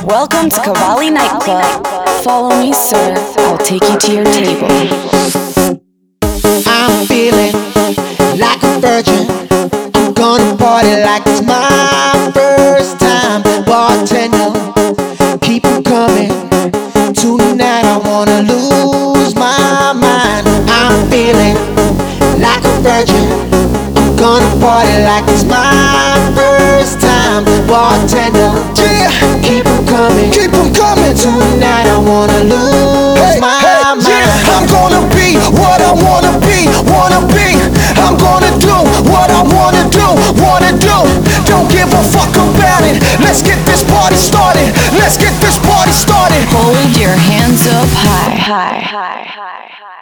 Welcome to Cavalli Nightclub. Follow me, sir. I'll take you to your table. I'm feeling like a virgin. I'm gonna party like it's my first time. Bartender, keep 'em coming. Tonight I wanna lose my mind. I'm feeling like a virgin. I'm gonna party like it's my first time. Bartender, yeah, keep 'em coming. Keep 'em coming. Tonight I wanna lose my mind. Yeah, I'm gonna be what I wanna be, wanna be. I'm gonna do what I wanna do, wanna do. Don't give a fuck about it. Let's get this party started. Let's get this party started. Hold your hands up high, high, high, high, high.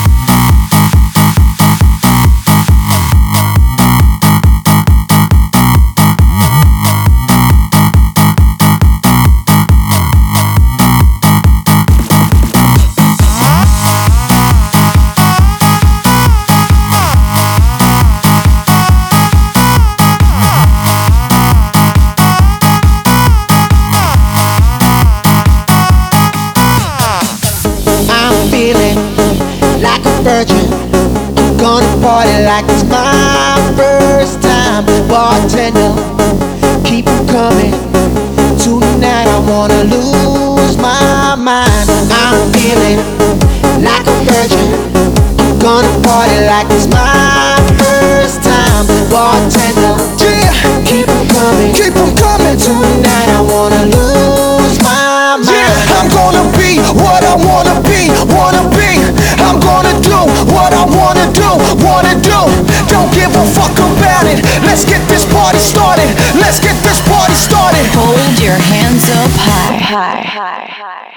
Like a virgin, I'm gonna party like it's my first time. Bartender, keep 'em coming. Tonight I wanna lose my mind. I'm feeling like a virgin. I'm gonna party like it's my first time. Bartender, yeah, keep 'em coming, keep 'em coming. Tonight I wanna lose my mind. Yeah, I'm gonna be what I wanna be, wanna be. I'm gonna do what I wanna do, wanna do. Don't give a fuck about it. Let's get this party started. Let's get this party started. Hold your hands up high, high, high, high.